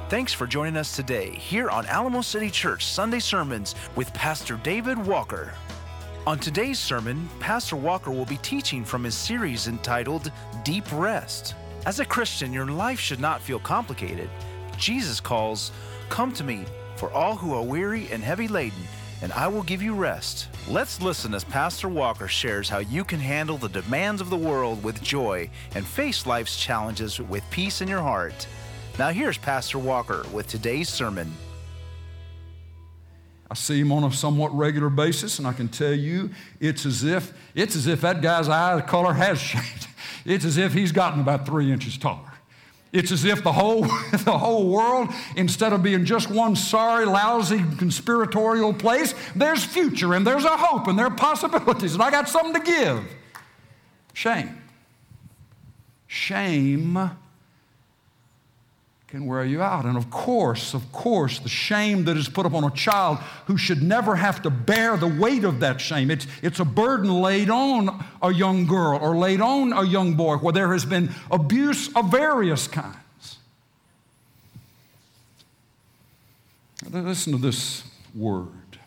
Thanks for joining us today here on Alamo City Church Sunday Sermons with Pastor David Walker. On today's sermon, Pastor Walker will be teaching from his series entitled Deep Rest. As a Christian, your life should not feel complicated. Jesus calls, "Come to me, for all who are weary and heavy laden, and I will give you rest." Let's listen as Pastor Walker shares how you can handle the demands of the world with joy and face life's challenges with peace in your heart. Now here's Pastor Walker with today's sermon. I see him on a somewhat regular basis, and I can tell you it's as if that guy's eye color has changed. It's as if he's gotten about 3 inches taller. It's as if the whole world, instead of being just one sorry, lousy, conspiratorial place, there's future and there's a hope and there are possibilities, and I got something to give. Shame can wear you out. And of course, the shame that is put upon a child who should never have to bear the weight of that shame. It's a burden laid on a young girl or laid on a young boy where there has been abuse of various kinds. Listen to this word.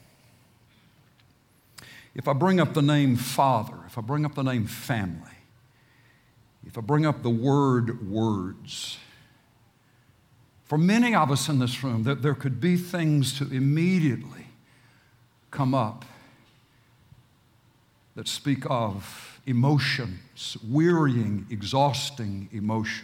If I bring up the name Father, if I bring up the name family, if I bring up the word words, for many of us in this room, there could be things to immediately come up that speak of emotions, wearying, exhausting emotions.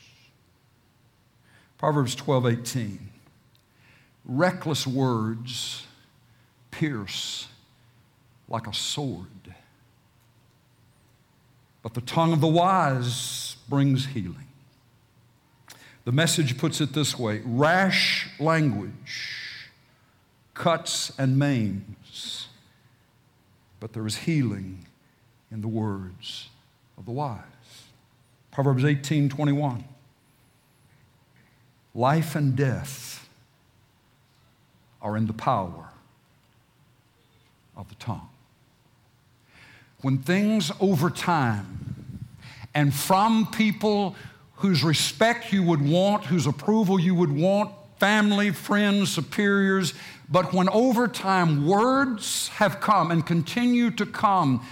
Proverbs 12:18. Reckless words pierce like a sword, but the tongue of the wise brings healing. The Message puts it this way: rash language cuts and maims, but there is healing in the words of the wise. Proverbs 18:21. Life and death are in the power of the tongue. When things over time and from people whose respect you would want, whose approval you would want, family, friends, superiors, but when over time words have come and continue to come,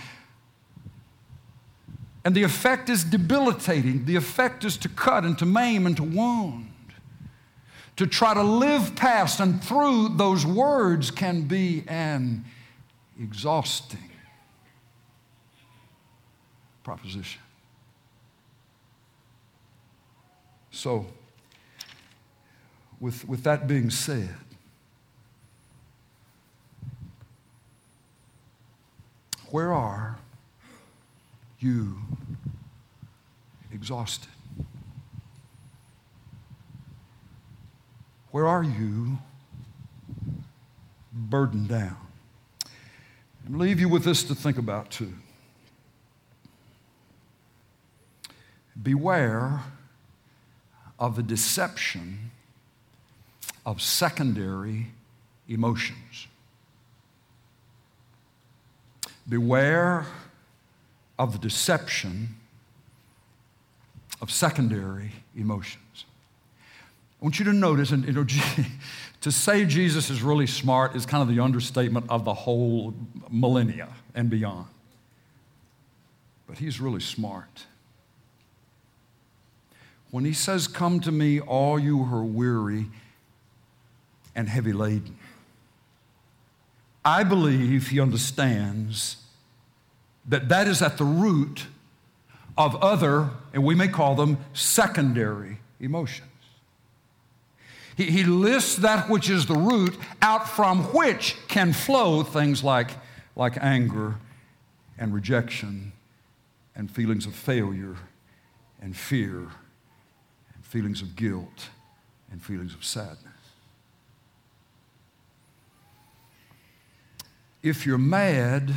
and the effect is debilitating, the effect is to cut and to maim and to wound, to try to live past and through those words can be an exhausting proposition. So, with that being said, where are you exhausted? Where are you burdened down? I'll leave you with this to think about too. Beware of the deception of secondary emotions. Beware of the deception of secondary emotions. I want you to notice, and to say Jesus is really smart is kind of the understatement of the whole millennia and beyond. But he's really smart. When he says, "Come to me, all you who are weary and heavy laden," I believe he understands that is at the root of other, and we may call them secondary emotions. He lists that which is the root, out from which can flow things like anger and rejection and feelings of failure and fear, feelings of guilt, and feelings of sadness. If you're mad,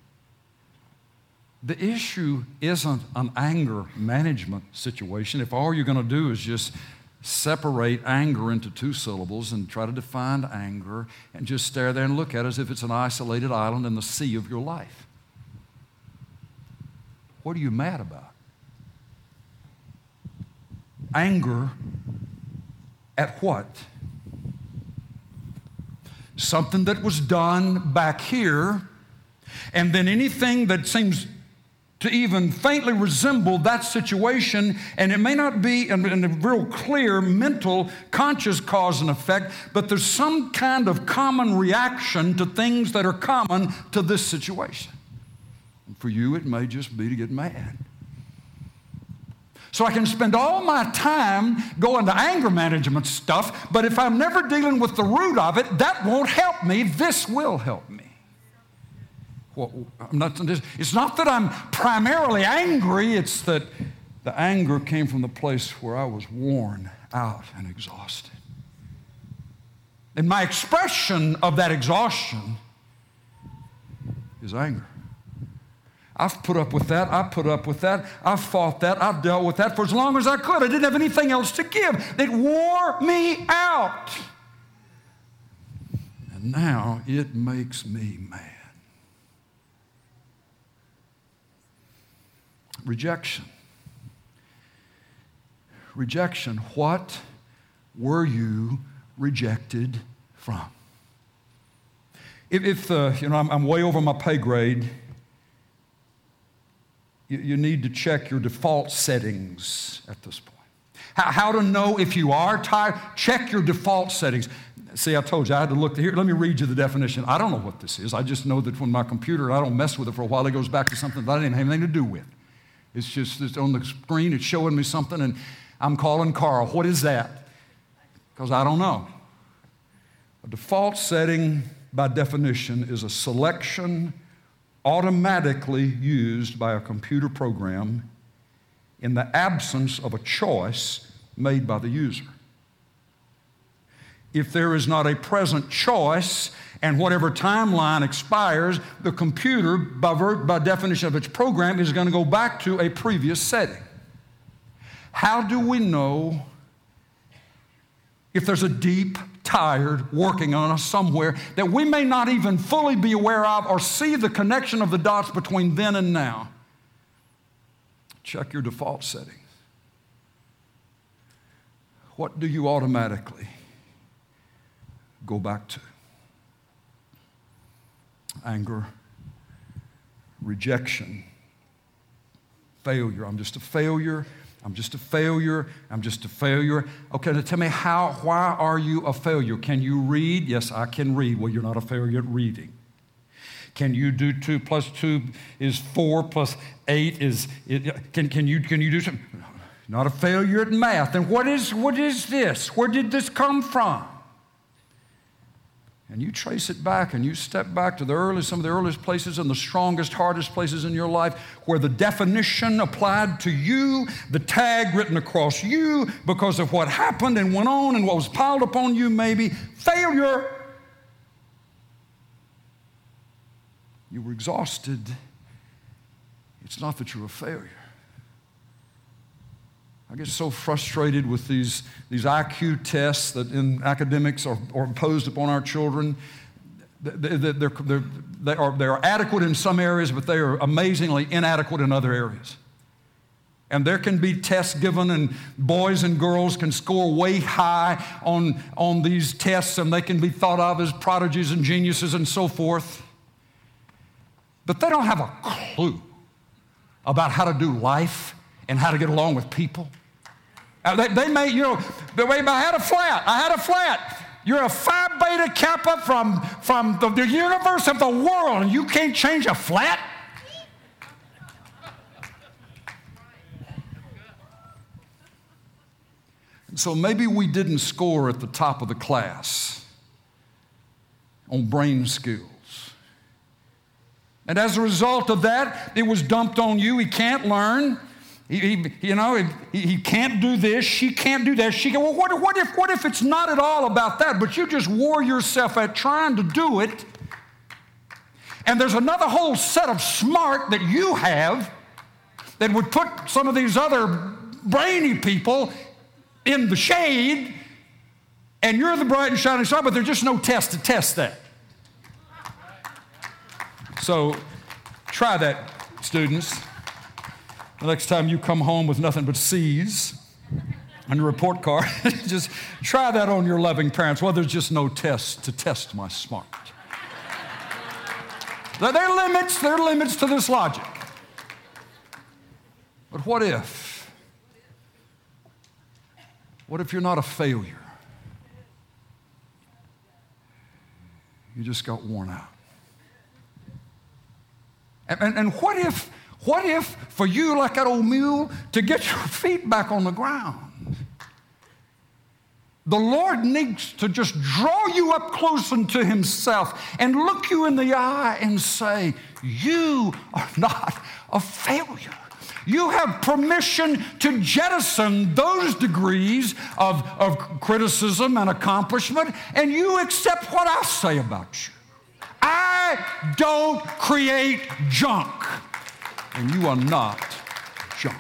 the issue isn't an anger management situation. If all you're going to do is just separate anger into 2 syllables and try to define anger and just stare there and look at it as if it's an isolated island in the sea of your life, what are you mad about? Anger at what? Something that was done back here, and then anything that seems to even faintly resemble that situation, and it may not be in a real clear mental, conscious cause and effect, but there's some kind of common reaction to things that are common to this situation. And for you, it may just be to get mad. So I can spend all my time going to anger management stuff, but if I'm never dealing with the root of it, that won't help me. This will help me. Well, it's not that I'm primarily angry, it's that the anger came from the place where I was worn out and exhausted. And my expression of that exhaustion is anger. I've put up with that, I put up with that, I've fought that, I've dealt with that for as long as I could. I didn't have anything else to give. It wore me out. And now it makes me mad. Rejection. Rejection. What were you rejected from? If I'm way over my pay grade, you need to check your default settings at this point. How to know if you are tired? Check your default settings. See, I told you I had to look here. Let me read you the definition. I don't know what this is. I just know that when my computer, I don't mess with it for a while, it goes back to something that I didn't have anything to do with. It's on the screen, it's showing me something, and I'm calling Carl. What is that? Because I don't know. A default setting, by definition, is a selection automatically used by a computer program in the absence of a choice made by the user. If there is not a present choice and whatever timeline expires, the computer, by definition of its program, is going to go back to a previous setting. How do we know if there's a deep, tired working on us somewhere that we may not even fully be aware of or see the connection of the dots between then and now? Check your default settings. What do you automatically go back to? Anger, rejection, failure. I'm just a failure. I'm just a failure. I'm just a failure. Okay, now tell me why are you a failure? Can you read? Yes, I can read. Well, you're not a failure at reading. Can you do 2 plus 2 is 4 plus 8 is, can you do something? Not a failure at math. And what is this? Where did this come from? And you trace it back and you step back to some of the earliest places and the strongest, hardest places in your life where the definition applied to you, the tag written across you because of what happened and went on and what was piled upon you maybe, failure. You were exhausted. It's not that you're a failure. I get so frustrated with these IQ tests that in academics are imposed upon our children. They're adequate in some areas, but they are amazingly inadequate in other areas. And there can be tests given, and boys and girls can score way high on these tests, and they can be thought of as prodigies and geniuses and so forth. But they don't have a clue about how to do life and how to get along with people. They may, I had a flat. You're a Phi Beta Kappa from the universe of the world, and you can't change a flat? So maybe we didn't score at the top of the class on brain skills. And as a result of that, it was dumped on you. He can't learn. He can't do this. She can't do that. Well, what if it's not at all about that, but you just wore yourself out trying to do it, and there's another whole set of smart that you have that would put some of these other brainy people in the shade, and you're the bright and shining star, but there's just no test to test that. So try that, students. The next time you come home with nothing but C's, on your report card. Just try that on your loving parents. Well, there's just no test to test my smart. There are limits to this logic. But what if? What if you're not a failure? You just got worn out. And what if for you, like that old mule, to get your feet back on the ground, the Lord needs to just draw you up close unto Himself and look you in the eye and say, you are not a failure. You have permission to jettison those degrees of criticism and accomplishment, and you accept what I say about you. I don't create junk, and you are not junk.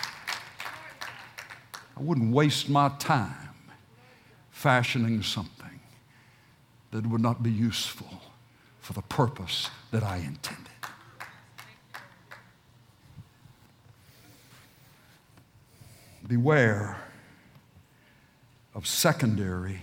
I wouldn't waste my time fashioning something that would not be useful for the purpose that I intended. Beware of secondary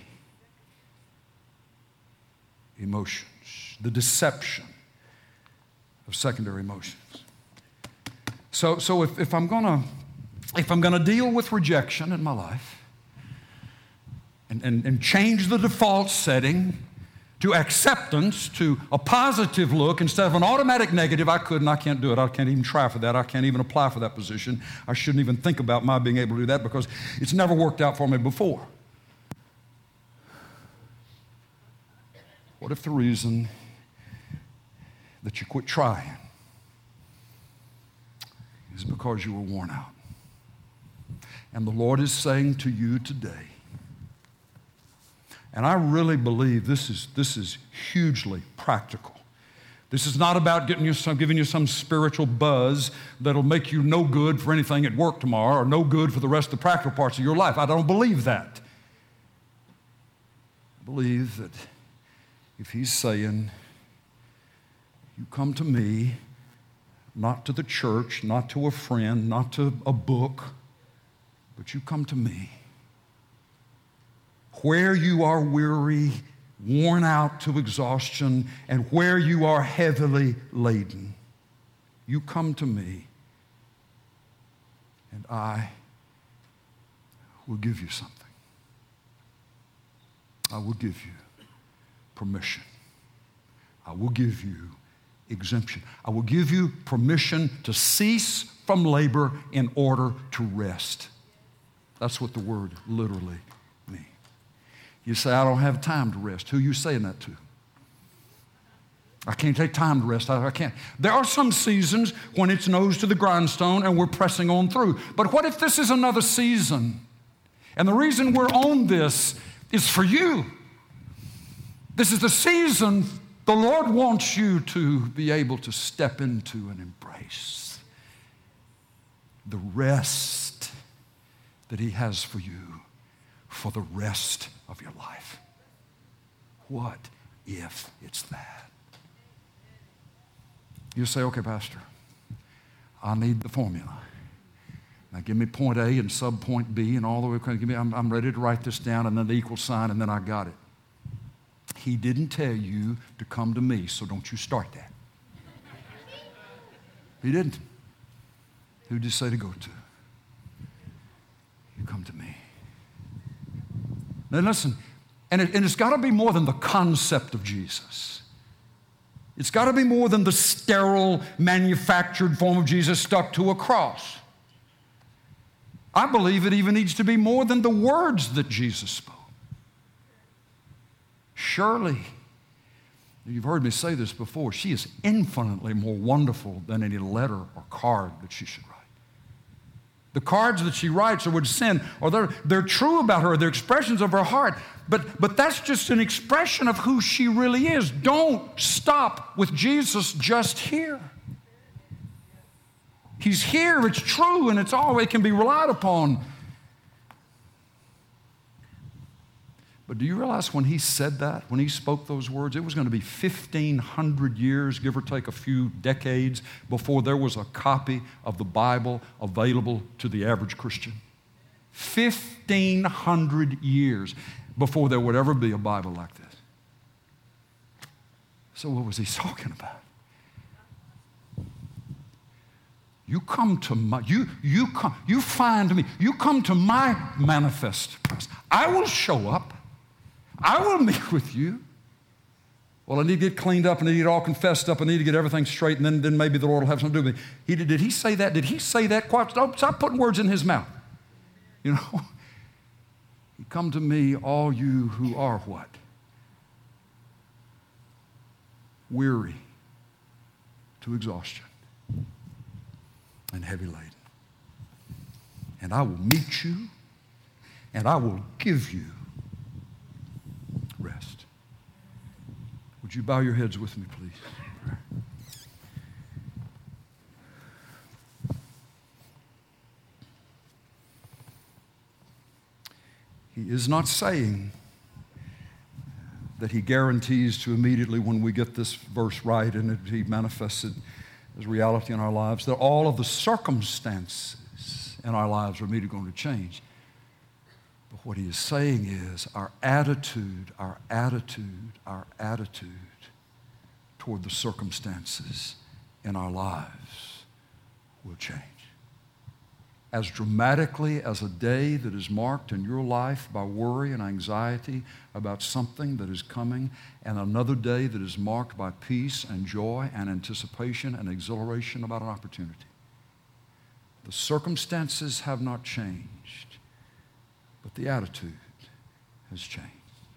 emotions, the deception of secondary emotions. So if I'm gonna deal with rejection in my life and change the default setting to acceptance, to a positive look instead of an automatic negative, I can't do it. I can't even try for that. I can't even apply for that position. I shouldn't even think about my being able to do that because it's never worked out for me before. What if the reason that you quit trying is because you were worn out? And the Lord is saying to you today, and I really believe this is hugely practical. This is not about giving you some spiritual buzz that'll make you no good for anything at work tomorrow or no good for the rest of the practical parts of your life. I don't believe that. I believe that if He's saying, you come to me, not to the church, not to a friend, not to a book, but you come to me, where you are weary, worn out to exhaustion, and where you are heavily laden, you come to me, and I will give you something. I will give you permission. I will give you exemption. I will give you permission to cease from labor in order to rest. That's what the word literally means. You say, I don't have time to rest. Who are you saying that to? I can't take time to rest. I can't. There are some seasons when it's nose to the grindstone and we're pressing on through. But what if this is another season? And the reason we're on this is for you. This is the season the Lord wants you to be able to step into and embrace the rest that He has for you for the rest of your life. What if it's that? You say, okay, Pastor, I need the formula. Now give me point A and sub point B and all the way. I'm ready to write this down and then the equal sign and then I got it. He didn't tell you to come to me, so don't you start that. He didn't. Who did He say to go to? You come to me. Now listen, and it's got to be more than the concept of Jesus. It's got to be more than the sterile, manufactured form of Jesus stuck to a cross. I believe it even needs to be more than the words that Jesus spoke. Surely, you've heard me say this before, she is infinitely more wonderful than any letter or card that she should write. The cards that she writes or would send, or they're true about her, they're expressions of her heart, but that's just an expression of who she really is. Don't stop with Jesus just here. He's here, it's true, and it's all it can be relied upon. But do you realize when He said that, when He spoke those words, it was going to be 1,500 years, give or take a few decades, before there was a copy of the Bible available to the average Christian? 1,500 years before there would ever be a Bible like this. So what was he talking about? You come to my, you find me, you come to my manifest presence. I will show up. I will meet with you. Well, I need to get cleaned up, and I need to get all confessed up, I need to get everything straight, and then maybe the Lord will have something to do with me. Did he say that? Did he say that? Don't stop putting words in his mouth. You know? You come to me, all you who are what? Weary to exhaustion and heavy laden. And I will meet you, and I will give you rest. Would you bow your heads with me, please? He is not saying that he guarantees to immediately, when we get this verse right and he manifests it as reality in our lives, that all of the circumstances in our lives are immediately going to change. But what he is saying is our attitude toward the circumstances in our lives will change. As dramatically as a day that is marked in your life by worry and anxiety about something that is coming, and another day that is marked by peace and joy and anticipation and exhilaration about an opportunity. The circumstances have not changed, but the attitude has changed.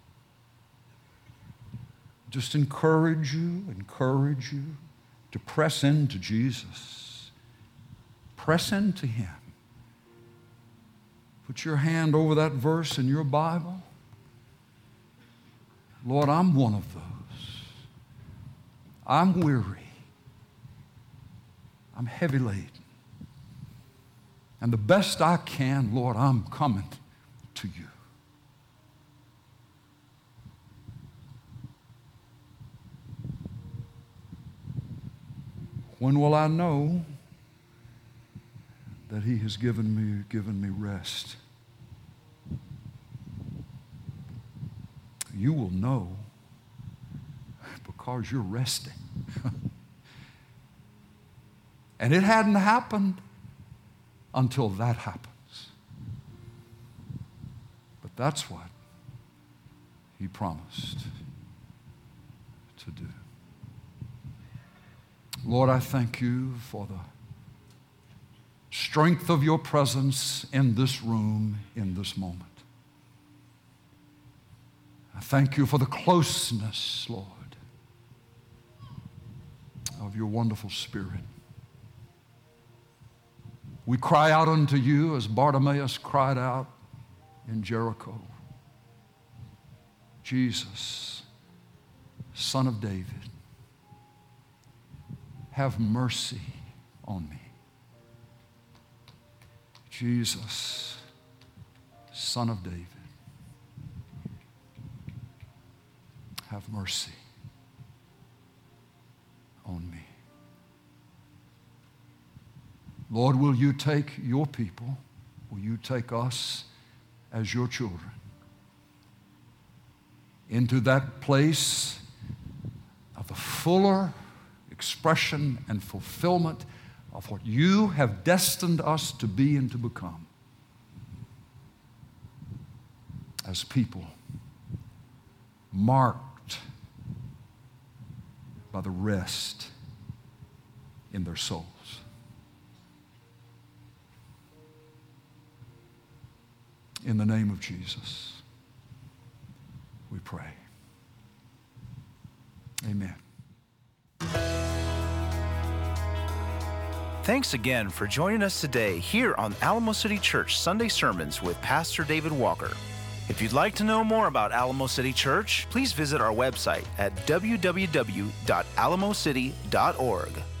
Just encourage you to press into Jesus. Press into him. Put your hand over that verse in your Bible. Lord, I'm one of those. I'm weary. I'm heavy laden. And the best I can, Lord, I'm coming to you. When will I know that he has given me rest? You will know because you're resting. And it hadn't happened until that happens. But that's what he promised to do. Lord, I thank you for the strength of your presence in this room, in this moment. I thank you for the closeness, Lord, of your wonderful Spirit. We cry out unto you as Bartimaeus cried out in Jericho. Jesus, Son of David, have mercy on me. Jesus, Son of David, have mercy on me. Lord, will you take your people, will you take us as your children into that place of the fuller expression and fulfillment of what you have destined us to be and to become as people marked by the rest in their souls. In the name of Jesus, we pray. Amen. Thanks again for joining us today here on Alamo City Church Sunday Sermons with Pastor David Walker. If you'd like to know more about Alamo City Church, please visit our website at www.alamocity.org.